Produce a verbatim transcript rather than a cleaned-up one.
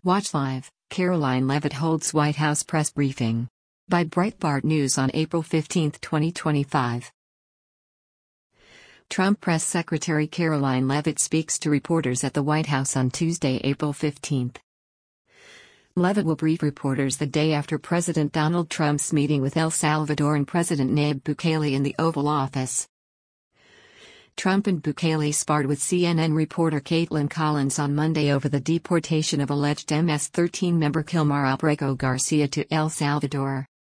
Watch live, Caroline Leavitt holds White House press briefing. By Breitbart News on April fifteenth, twenty twenty-five. Trump Press Secretary Caroline Leavitt speaks to reporters at the White House on Tuesday, April fifteenth. Leavitt will brief reporters the day after President Donald Trump's meeting with El Salvadoran President Nayib Bukele in the Oval Office. Trump and Bukele sparred with C N N reporter Caitlin Collins on Monday over the deportation of alleged M S thirteen member Kilmar Abrego Garcia to El Salvador.